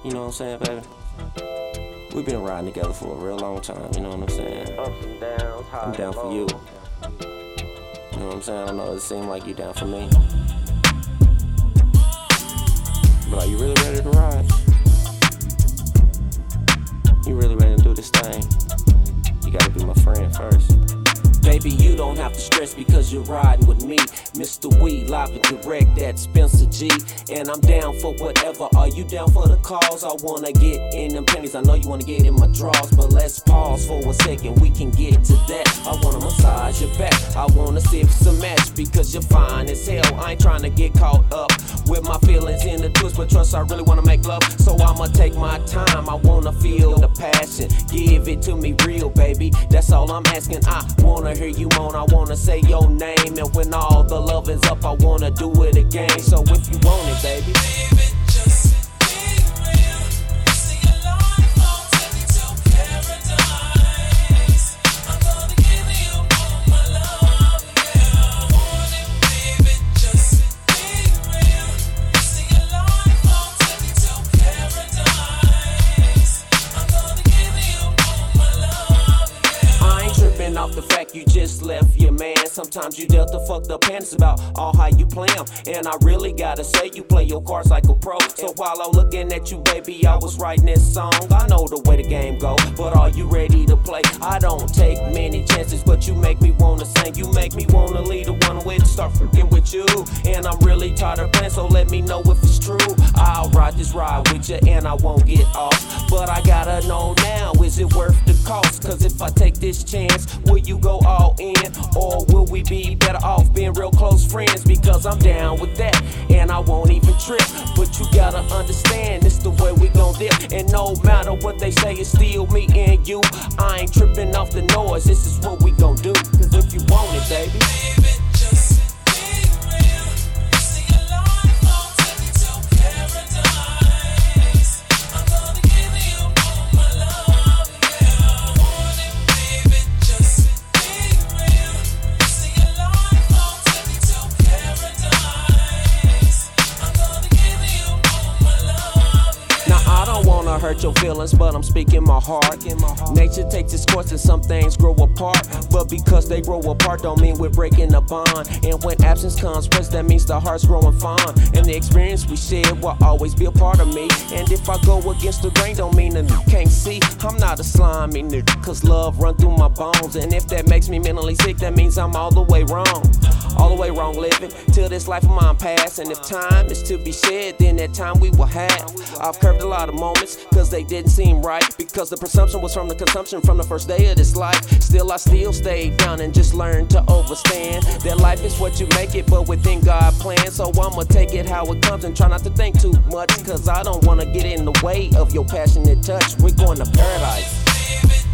You know what I'm saying, baby? We've been riding together for a real long time, you know what I'm saying? Ups and downs, high I'm down and for low. you. You know what I'm saying? I know it seems like you down for me. But are you really ready to ride? You really ready to do this thing? You gotta be my friend first. Baby, you don't have to stress because you're riding with me. Mr. Weed, live and direct, that Spencer G. And I'm down for whatever. Are you down for the cause? I wanna get in them pennies. I know you wanna get in my drawers, but let's pause for a second. We can get to that. I wanna massage your back. I wanna see if it's a match because you're fine as hell. I ain't trying to get caught up with my feelings in the twist, but trust I really wanna make love. So I'ma take my time. I wanna feel the passion. Give it to me real, baby. That's all I'm asking. I wanna hear you moan, I wanna say your name, and when all the love is up, I wanna do it again. So if you want it, baby, Just be real. See your life, I'll take you to paradise. I'm gonna give you all my love, yeah. I want it, baby. Just be real. See your life, I'll take you to paradise. I'm gonna give you all my love, yeah. I ain't tripping off the fact you just left your man. Sometimes you dealt the fucked up hands about all how you play 'em. And I really gotta say you play your cards like a pro. So while I'm looking at you, baby, I was writing this song. I know the way the game go, but are you ready to play? I don't take many chances, but you make me wanna sing. You make me wanna lead the one way to start freaking with you. And I'm really tired of playing, so let me know if it's true. I'll ride this ride with you and I won't get off. But I gotta know now, is it worth the cost? Cause if I take this chance, will you go all in? Or will we be better off being real close friends? Because I'm down with that and I won't even trip. But you gotta understand, it's the way we gon' dip. And no matter what they say, it's still me and you. I ain't tripping off the noise, this is what we gon' do. Cause if you want it, baby, Baby, just be real. See your life, I'll take you to paradise. I'm gonna give you all my love, yeah. I want it, baby. Just be real. See your life, I'll take you to paradise. I'm gonna give you all my love, yeah. now I don't wanna hurt your feelings, but I'm speaking my heart. Nature takes its course and some things grow apart. But because they grow apart don't mean we're breaking a bond. And when absence comes first, that means the heart's growing fond. And the experience we share will always be a part of me. And if I go against the grain don't mean that you can't see I'm not a slimy nigga, cause love run through my bones. And if that makes me mentally sick, that means I'm all the way wrong. All the way wrong living till this life of mine pass. And if time is to be shared, then that time we will have. I've curved a lot of moments cause they didn't seem right, because the presumption was from the consumption from the first day of this life. Still I still stayed down and just learned to overstand that life is what you make it, but within God plan. So I'ma take it how it comes and try not to think too much, cause I don't wanna get in the way of your passionate touch. We're going to paradise. Baby,